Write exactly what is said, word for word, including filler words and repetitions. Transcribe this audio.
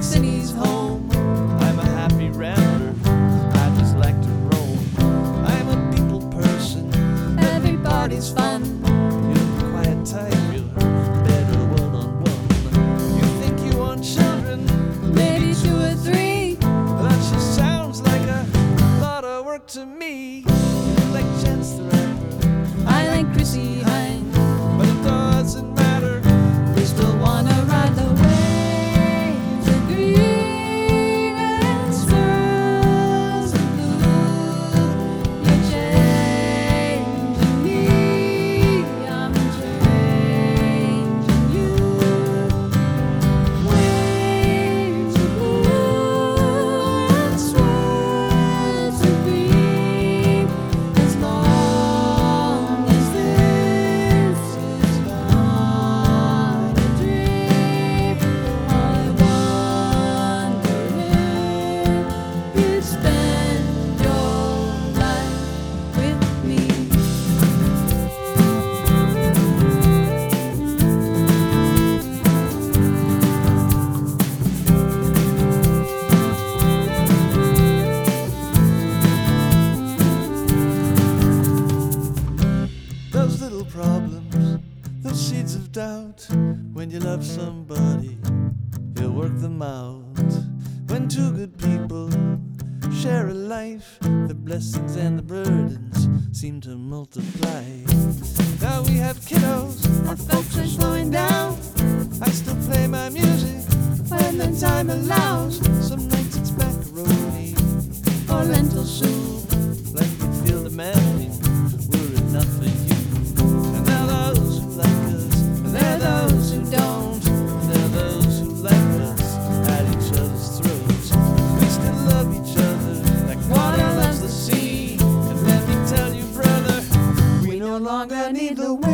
city's home. I'm a happy rambler, I just like to roam. I'm a people person, Everybody's fun. you're the quiet type, you're better one-on-one. You think you want children, Maybe two or three. that just sounds like a lot of work to me. You like Chance the Rapper, I like Chrissy Hynde. but it doesn't matter. We still wanna ride the waves of green and swirls of blue. You're changing me, I'm changing you. Waves of blue and swirls of green. As long as this is not a dream, I wonder if you'd spend your life with me. Those little problems, those seeds of doubt. When you love somebody, you'll work them out. When two good people share a life, the blessings and the burdens seem to multiply. Now we have kiddos, Our folks are slowing down I still play my music when the time allows. Some nights it's macaroni, Or lentil soup. like we feel demanding, we're enough for you. And there are those who like us, and there are those who don't. And there are those who like us at each other's throats. We still love each other like water loves the sea. And let me tell you, brother, We no longer need the